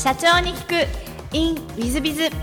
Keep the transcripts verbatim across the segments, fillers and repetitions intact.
社長に聞く in ウィズビズ。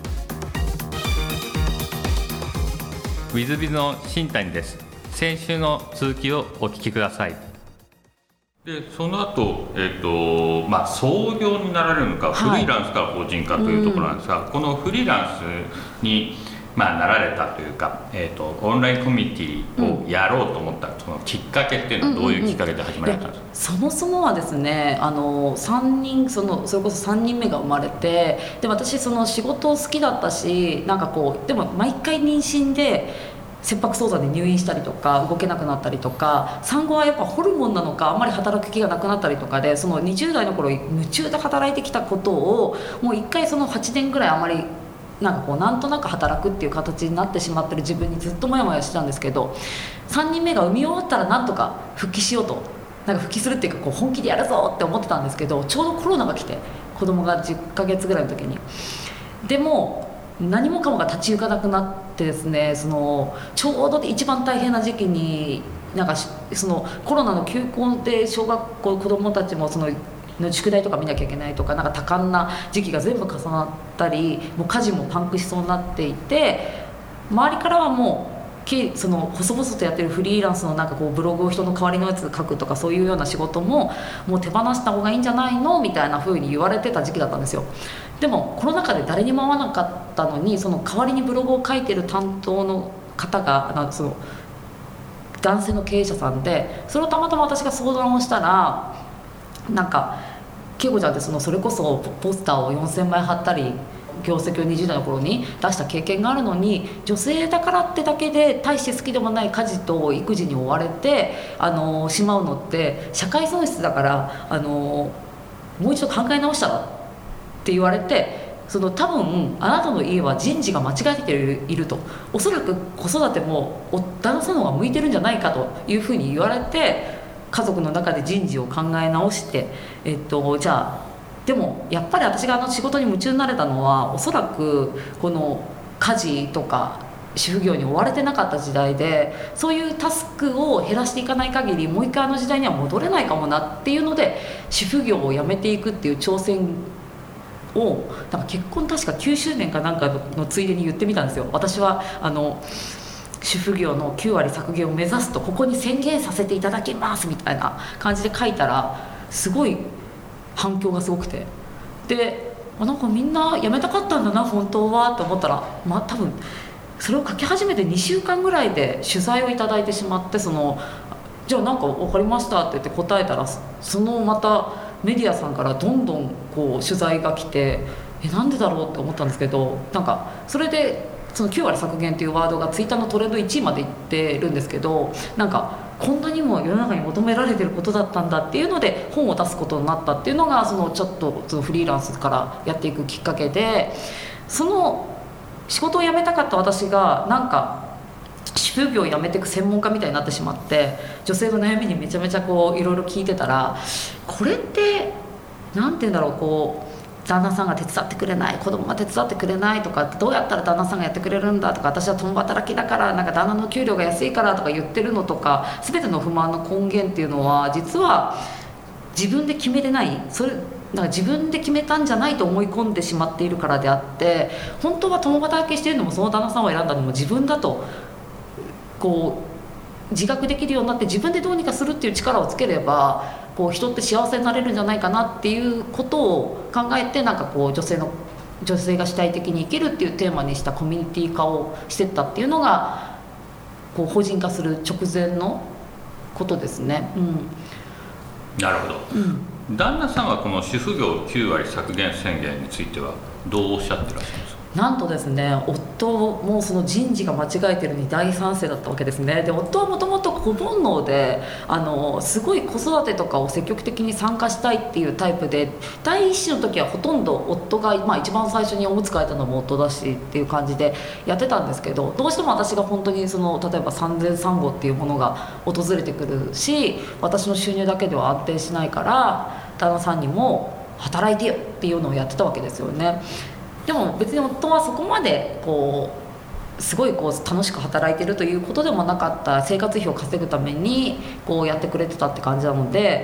ウィズビズの新谷です。先週の続きをお聞きください。でその後、えーとまあ、創業になられるのか、はい、フリーランスから法人化というところなんですが、うん、このフリーランスに、まあ、なられたというか、えーと、オンラインコミュニティをやろうと思った、うん、そのきっかけっていうのはどういうきっかけで始まられたんですか？ うんうんうん、そもそもはですね、あのさんにんそのそれこそさんにんめが生まれて、で私その仕事好きだったし、なんかこうでも毎回妊娠で切迫早産で入院したりとか動けなくなったりとか、産後はやっぱホルモンなのかあんまり働く気がなくなったりとかで、そのにじゅう代の頃夢中で働いてきたことをもう一回そのはちねんぐらいあまりなんかこうなんとなく働くっていう形になってしまってる自分にずっとモヤモヤしてたんですけど、さんにんめが産み終わったらなんとか復帰しようと、なんか復帰するっていうかこう本気でやるぞって思ってたんですけど、ちょうどコロナが来て子供がじゅっかげつぐらいの時に、でも何もかもが立ち行かなくなってですね、そのちょうど一番大変な時期になんかそのコロナの休校で小学校子どもたちもその宿題とか見なきゃいけないとか、なんか多感な時期が全部重なったり、もう家事もパンクしそうになっていて、周りからはもうその細々とやってるフリーランスのなんかこうブログを人の代わりのやつ書くとかそういうような仕事ももう手放した方がいいんじゃないのみたいな風に言われてた時期だったんですよ。でもコロナ禍で誰にも会わなかったのに、その代わりにブログを書いてる担当の方があのその男性の経営者さんで、それをたまたま私が相談をしたら、なんか恵子ちゃんってそのそれこそポスターをよんせんまい貼ったり業績をにじゅう代の頃に出した経験があるのに、女性だからってだけで大して好きでもない家事と育児に追われてあのしまうのって社会損失だから、あのもう一度考え直したらって言われて、その多分あなたの家は人事が間違えていると、おそらく子育ても旦那さんの方が向いてるんじゃないかというふうに言われて、家族の中で人事を考え直して、えっと、じゃあでもやっぱり私があの仕事に夢中になれたのは、おそらくこの家事とか主婦業に追われてなかった時代で、そういうタスクを減らしていかない限りもう一回あの時代には戻れないかもなっていうので、主婦業をやめていくっていう挑戦をなんか結婚確かきゅうしゅうねんかなんかのついでに言ってみたんですよ。私はあの主婦業のきゅうわり削減を目指すとここに宣言させていただきますみたいな感じで書いたら、すごい反響がすごくて、でなんかみんな辞めたかったんだな本当はと思ったら、まあ多分それを書き始めてにしゅうかんぐらいで取材をいただいてしまって、そのじゃあなんか分かりましたって言って答えたら、そのまたメディアさんからどんどんこう取材が来て、えなんでだろうって思ったんですけど、なんかそれでそのきゅうわり削減というワードがツイッターのトレンドいちいまでいってるんですけど、なんかこんなにも世の中に求められてることだったんだっていうので本を出すことになったっていうのが、そのちょっとそのフリーランスからやっていくきっかけで、その仕事を辞めたかった私がなんか主婦業を辞めていく専門家みたいになってしまって、女性の悩みにめちゃめちゃこういろいろ聞いてたら、これってなんて言うんだろう、こう旦那さんが手伝ってくれない、子供が手伝ってくれないとか、どうやったら旦那さんがやってくれるんだとか、私は共働きだからなんか旦那の給料が安いからとか言ってるのとか、全ての不満の根源っていうのは実は自分で決めてない、それなんか自分で決めたんじゃないと思い込んでしまっているからであって、本当は共働きしているのもその旦那さんを選んだのも自分だとこう自覚できるようになって、自分でどうにかするっていう力をつければこう人って幸せになれるんじゃないかなっていうことを考えて、なんかこう女性の女性が主体的に生きるっていうテーマにしたコミュニティ化をしてったっていうのがこう法人化する直前のことですね。うん、 なるほど、うん、旦那さんはこの主婦業きゅうわり削減宣言についてはどうおっしゃってらっしゃいますか？ なんとですね、夫もその人事が間違えてるに大賛成だったわけですね。で夫はもともと子煩悩で、あのすごい子育てとかを積極的に参加したいっていうタイプで、第一子の時はほとんど夫が、まあ、一番最初におむつ替えたのも夫だしっていう感じでやってたんですけど、どうしても私が本当にその例えば産前産後っていうものが訪れてくるし、私の収入だけでは安定しないから旦那さんにも働いてよっていうのをやってたわけですよね。でも別に夫はそこまでこうすごいこう楽しく働いてるということでもなかった、生活費を稼ぐためにこうやってくれてたって感じなので、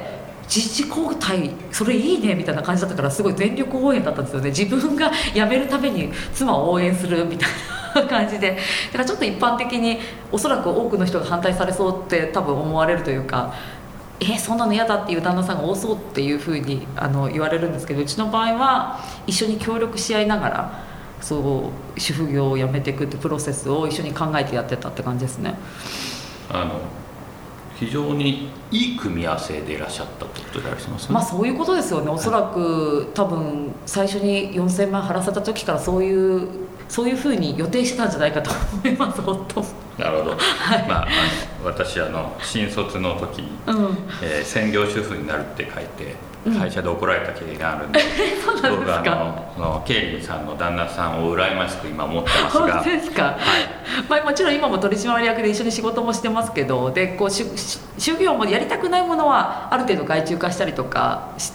自治交代それいいねみたいな感じだったから、すごい全力応援だったんですよね。自分が辞めるために妻を応援するみたいな感じで、だからちょっと一般的におそらく多くの人が反対されそうって多分思われるというか、えー、そんなの嫌だっていう旦那さんが多そうっていうふうにあの言われるんですけど、うちの場合は一緒に協力し合いながらそう主婦業を辞めていくってプロセスを一緒に考えてやってたって感じですね。 あの非常にいい組み合わせでいらっしゃったってことでありますね。 まあそういうことですよね。おそらく多分最初によんせんまん払わせた時からそういうそういうふうに予定してたんじゃないかと思います。本当。 なるほど。 はい、 まあ、あの私あの新卒の時に、 うんえー、専業主婦になるって書いて会社で怒られた経験があるんで、 うん、そうなんですか。 僕はあののケイリーさんの旦那さんを羨ましく今思ってますが。 本当ですか。はい、まあ、もちろん今も取締役で一緒に仕事もしてますけど、でこうし主業もやりたくないものはある程度外注化したりとかして、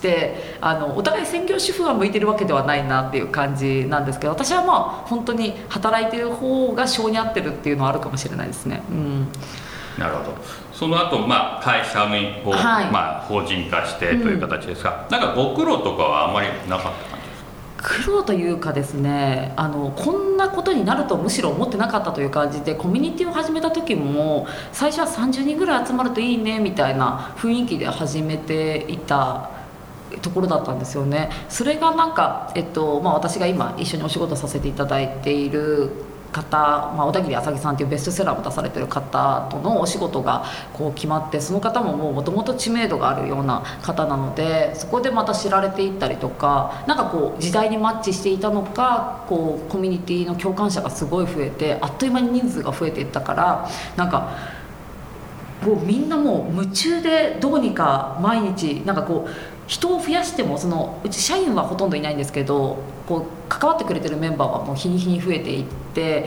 あのお互い専業主婦が向いてるわけではないなっていう感じなんですけど、私はまあ本当に働いてる方が性に合ってるっていうのはあるかもしれないですね。うん、なるほど。その後、まあ会社を、はい、まあ、法人化してという形ですが、うん、なんかご苦労とかはあまりなかった感じですか？ 苦労というかですね、あのこんなことになるとむしろ思ってなかったという感じで、コミュニティを始めた時も最初はさんじゅうにんぐらい集まるといいねみたいな雰囲気で始めていたところだったんですよね。それがなんか、えっとまあ、私が今一緒にお仕事させていただいている方、まあ、小田切あさぎさんというベストセラーも出されている方とのお仕事がこう決まって、その方ももともと知名度があるような方なので、そこでまた知られていったりとか、なんかこう時代にマッチしていたのか、こうコミュニティの共感者がすごい増えて、あっという間に人数が増えていったから、なんかこうみんなもう夢中でどうにか毎日なんかこう人を増やしても、そのうち社員はほとんどいないんですけど、こう関わってくれてるメンバーはもう日に日に増えていって、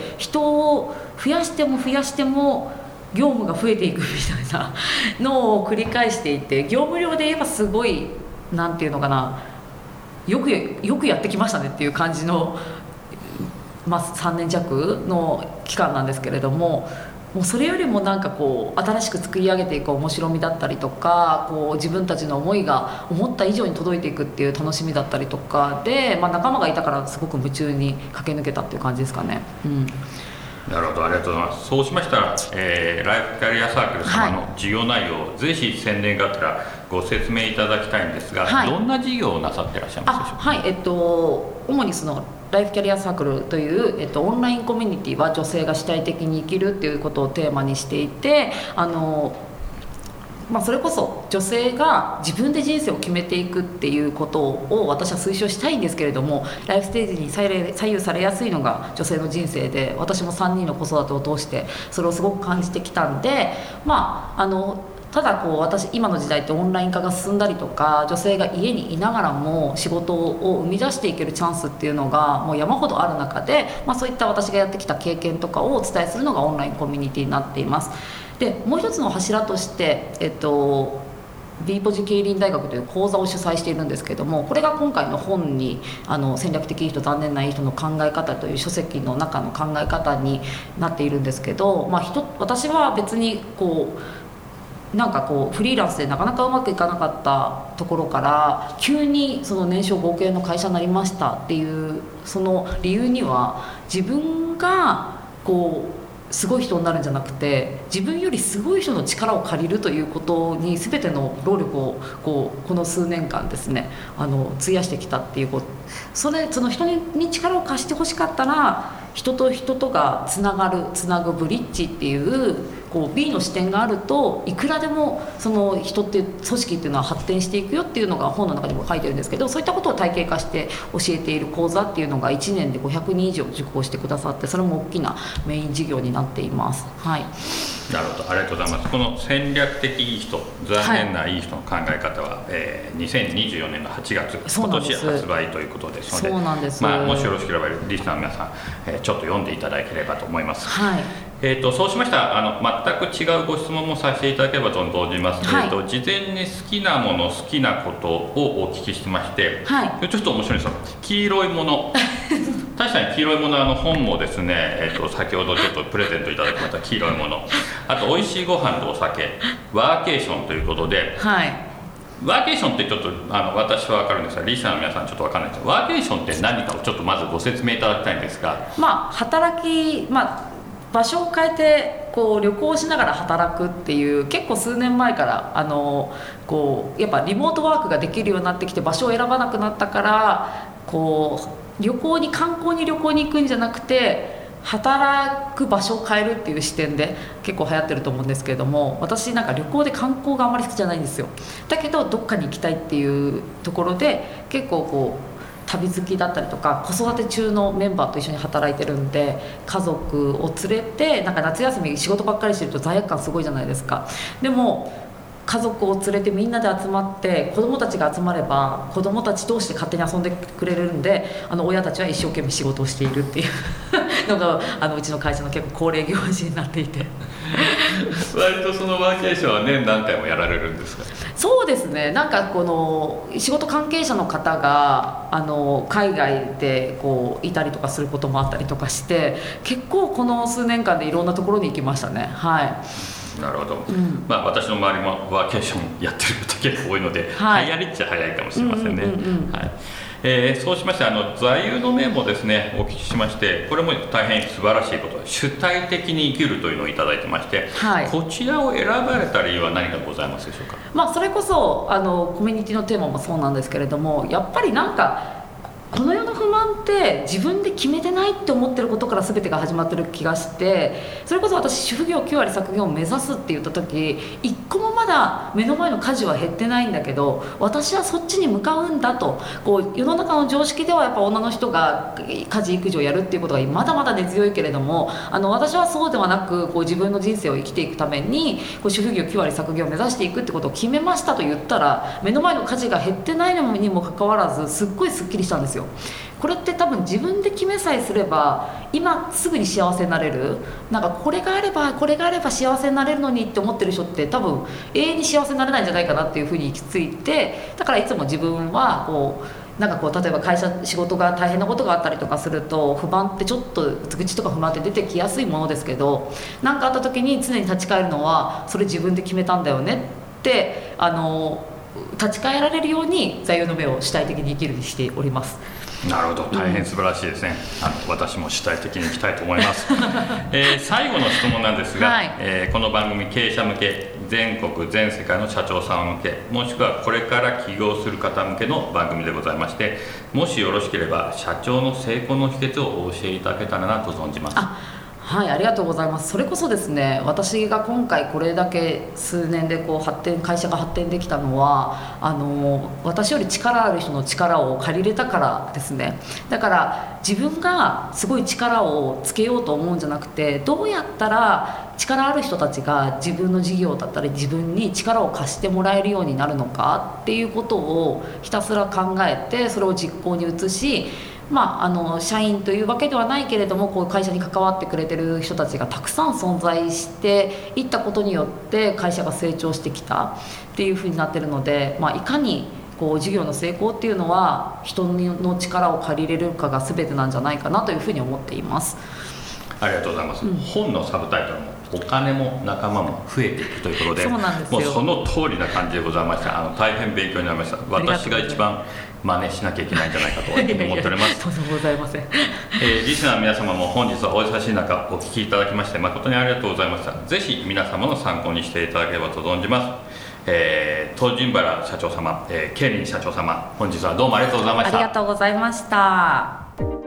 人を増やしても増やしても業務が増えていくみたいなのを繰り返していて、業務量で言えばすごいなんていうのかな、よくよくやってきましたねっていう感じの、まあ、さんねん弱の期間なんですけれども、もうそれよりもなんかこう新しく作り上げていく面白みだったりとか、こう自分たちの思いが思った以上に届いていくっていう楽しみだったりとかで、まあ、仲間がいたからすごく夢中に駆け抜けたっていう感じですかね。うん、 なるほど、ありがとうございます。そうしましたら、えー、ライフキャリアサークル様の事業内容を、はい、ぜひ宣伝があったらご説明いただきたいんですが、はい、どんな事業をなさっていらっしゃいますでしょうか？ はい、えっと主にそのライフキャリアサークルという、えっと、オンラインコミュニティは女性が主体的に生きるっていうことをテーマにしていて、あの、まあ、それこそ女性が自分で人生を決めていくっていうことを私は推奨したいんですけれども、ライフステージに左右されやすいのが女性の人生で、私もさんにんの子育てを通してそれをすごく感じてきたんで、まああのただこう私今の時代ってオンライン化が進んだりとか、女性が家にいながらも仕事を生み出していけるチャンスっていうのがもう山ほどある中で、まあ、そういった私がやってきた経験とかをお伝えするのがオンラインコミュニティになっています。でもう一つの柱として、えっと B ポジ競輪大学という講座を主催しているんですけども、これが今回の本にあの戦略的いい人残念ないい人の考え方という書籍の中の考え方になっているんですけど、まあ、人私は別にこうなんかこうフリーランスでなかなかうまくいかなかったところから急にその年商合計の会社になりましたっていうその理由には、自分がこうすごい人になるんじゃなくて、自分よりすごい人の力を借りるということに全ての労力をこうこの数年間ですねあの費やしてきたっていうこと、それその人に力を貸してほしかったら、人と人とがつながるつなぐブリッジっていうこう B の視点があると、いくらでもその人っていう組織っていうのは発展していくよっていうのが本の中にも書いてるんですけど、そういったことを体系化して教えている講座っていうのがいちねんでごひゃくにん以上受講してくださって、それも大きなメイン事業になっています。はい、 なるほど、ありがとうございます。この戦略的いい人残念ないい人の考え方は、はいえー、にせんにじゅうよねんのはちがつ今年発売ということですので、 そうなんです、 まあ、もしよろしければリスナーの皆さん、えー、ちょっと読んでいただければと思います。 はいえー、とそうしましたらあの全く違うご質問もさせていただければと存じます、 はいえー、と事前に好きなもの好きなことをお聞きしてまして、 はい、 ちょっと面白いんですよ。黄色いもの確かに黄色いものあの本もですね、えー、と先ほどちょっとプレゼントいただきました黄色いもの、あと美味しいご飯とお酒ワーケーションということで、 はいワーケーションってちょっとあの私は分かるんですがリスナーの皆さんちょっと分からないです。ワーケーションって何かをちょっとまずご説明いただきたいんですが、 まあ働き、まあ、場所を変えてこう旅行しながら働くっていう結構数年前からあのこうやっぱリモートワークができるようになってきて場所を選ばなくなったからこう旅行に観光に旅行に行くんじゃなくて働く場所を変えるっていう視点で結構流行ってると思うんですけれども、私なんか旅行で観光があんまり好きじゃないんですよ。だけどどっかに行きたいっていうところで結構こう旅好きだったりとか子育て中のメンバーと一緒に働いてるんで家族を連れてなんか夏休み仕事ばっかりしてると罪悪感すごいじゃないですか。でも家族を連れてみんなで集まって子どもたちが集まれば子どもたち同士で勝手に遊んでくれるんであの親たちは一生懸命仕事をしているっていうのがあのうちの会社の結構恒例行事になっていて割とそのワーケーションは年何回もやられるんですか？ そうですね、なんかこの仕事関係者の方があの海外でこういたりとかすることもあったりとかして結構この数年間でいろんなところに行きましたね。はい、 なるほど、 うん、 まあ、私の周りもワーケーションやってる方結構多いので、 はい、 流行りっちゃ早いかもしれませんね。 うんうんうんうん、 はい、えー、そうしましてあの座右の銘もですねお聞きしまして、これも大変素晴らしいことで主体的に生きるというのをいただいてまして、はい、こちらを選ばれた理由は何かございますでしょうか？ まあ、それこそあのコミュニティのテーマもそうなんですけれども、やっぱりなんかこの世の不満って自分で決めてないって思ってることから全てが始まってる気がして、それこそ私主婦業きゅう割削減を目指すって言った時一個もまだ目の前の家事は減ってないんだけど私はそっちに向かうんだと、こう世の中の常識ではやっぱ女の人が家事育児をやるっていうことがまだまだ根強いけれども、あの私はそうではなくこう自分の人生を生きていくためにこう主婦業きゅう割削減を目指していくってことを決めましたと言ったら目の前の家事が減ってないのにもかかわらずすっごいすっきりしたんですよ。これって多分自分で決めさえすれば今すぐに幸せになれる、なんかこれがあればこれがあれば幸せになれるのにって思ってる人って多分永遠に幸せになれないんじゃないかなっていうふうに行き着いて、だからいつも自分はこうなんかこう例えば会社仕事が大変なことがあったりとかすると不満ってちょっと愚痴とか不満って出てきやすいものですけど、何かあった時に常に立ち返るのはそれ自分で決めたんだよねってあの立ち返られるように座右の銘を主体的に生きるようにしております。 なるほど、大変素晴らしいですね。うん、あの私も主体的にいきたいと思います、えー、最後の質問なんですが、はい、えー、この番組経営者向け、全国全世界の社長さん向け、もしくはこれから起業する方向けの番組でございまして、もしよろしければ社長の成功の秘訣をお教えいただけたらなと存じます。 あ、はい、ありがとうございます。それこそですね、私が今回これだけ数年でこう発展会社が発展できたのはあの私より力ある人の力を借りれたからですね。だから自分がすごい力をつけようと思うんじゃなくて、どうやったら力ある人たちが自分の事業だったり自分に力を貸してもらえるようになるのかっていうことをひたすら考えて、それを実行に移し、まあ、あの社員というわけではないけれどもこう会社に関わってくれてる人たちがたくさん存在していったことによって会社が成長してきたっていうふうになってるので、まあ、いかにこう事業の成功っていうのは人の力を借りれるかが全てなんじゃないかなというふうに思っています。 ありがとうございます、うん、本のサブタイトルもお金も仲間も増えていくということで、 そうなんですよ。 もうその通りな感じでございました。あの大変勉強になりました。私が一番真似しなきゃいけないんじゃないかと思っております。 とんでもございません。 えー、リスナーの皆様も本日はお忙しい中お聞きいただきまして誠にありがとうございました。ぜひ皆様の参考にしていただければと存じます。えー、東神原社長様、えー、ケイリン社長様、本日はどうもありがとうございました。 ありがとうございました。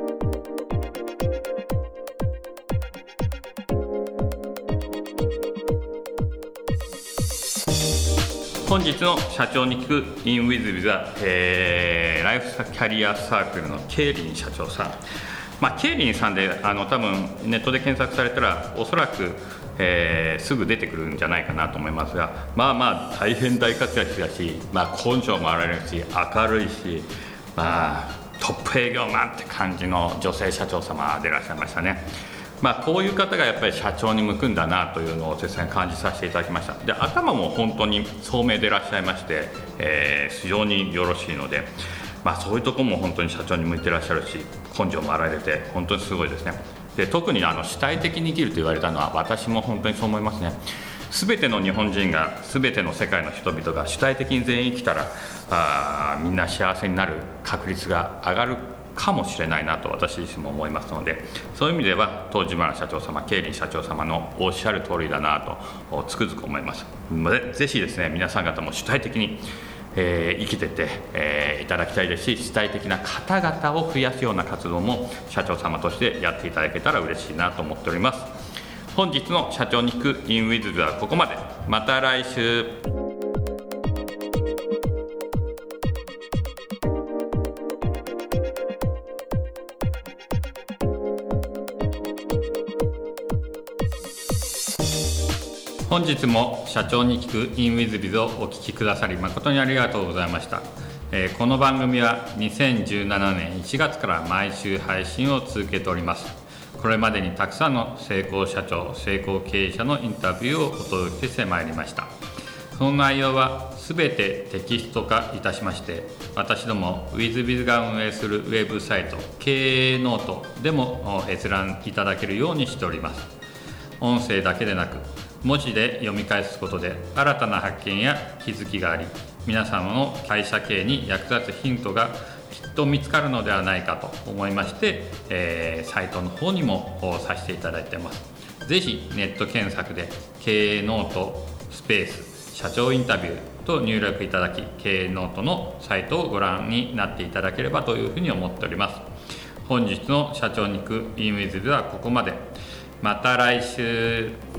本日の社長に聞く In with Visa、えー、ライフキャリアサークルのケイリン社長さん、まあ、ケイリンさんであの多分ネットで検索されたらおそらく、えー、すぐ出てくるんじゃないかなと思いますが、まあまあ大変大活躍だし、まあ、根性もあられるし明るいし、まあ、トップ営業マンって感じの女性社長様でいらっしゃいましたね。まあ、こういう方がやっぱり社長に向くんだなというのを実際に感じさせていただきました。で、頭も本当に聡明でいらっしゃいまして、えー、非常によろしいので、まあ、そういうところも本当に社長に向いていらっしゃるし根性もあられて本当にすごいですね。で、特にあの主体的に生きると言われたのは私も本当にそう思いますね。 全ての日本人が全ての世界の人々が主体的に全員生きたらあみんな幸せになる確率が上がるかもしれないなと私自身も思いますので、そういう意味では東島社長様、競輪社長様のおっしゃる通りだなとつくづく思います。ぜひですね、皆さん方も主体的に、えー、生きてて、えー、いただきたいですし、主体的な方々を増やすような活動も社長様としてやっていただけたら嬉しいなと思っております。本日の社長に聞く インウィズビズはここまで。また来週。本日も社長に聞く インウィズビズをお聞きくださり誠にありがとうございました。えー、この番組はにせんじゅうななねんいちがつから毎週配信を続けております。これまでにたくさんの成功社長、成功経営者のインタビューをお届けしてまいりました。その内容はすべてテキスト化いたしまして、私ども ウィズビズ が運営するウェブサイト経営ノートでも閲覧いただけるようにしております。音声だけでなく文字で読み返すことで新たな発見や気づきがあり、皆様の会社経営に役立つヒントがきっと見つかるのではないかと思いまして、えー、サイトの方にもさせていただいています。ぜひネット検索で経営ノートスペース社長インタビューと入力いただき、経営ノートのサイトをご覧になっていただければというふうに思っております。本日の社長に行く インウィズではここまで。また来週。